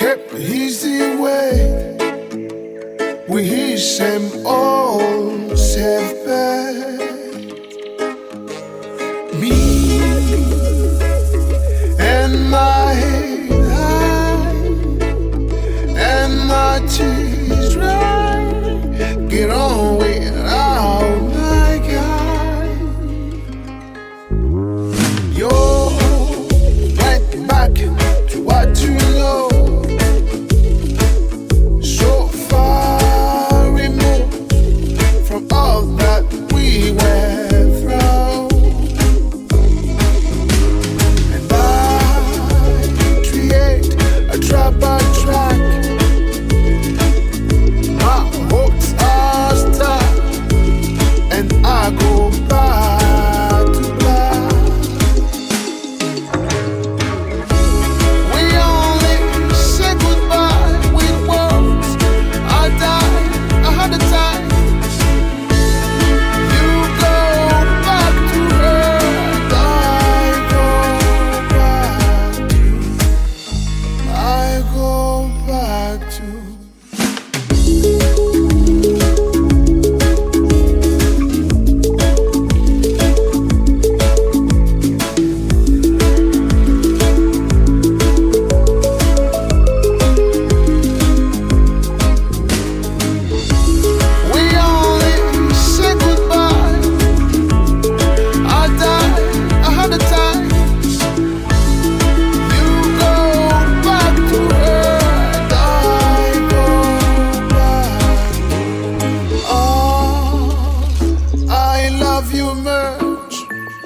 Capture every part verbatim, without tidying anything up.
kept easy way. We hear same old safe bed. Me and my eye and my tears dry. Get on without my guy. You're right back to what you know. So far removed from all that we went through. And I create a trap a track. My hopes are stuck, and I go back to back. We only say goodbye with words. I die a hundred times. You go back to her, and I go back to. I go back to. We only say goodbye. I die a hundred times. You go back to her, and I go back. Oh, I love you much.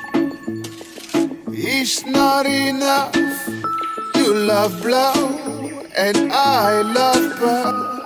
It's not enough. You love blow, and I love burn.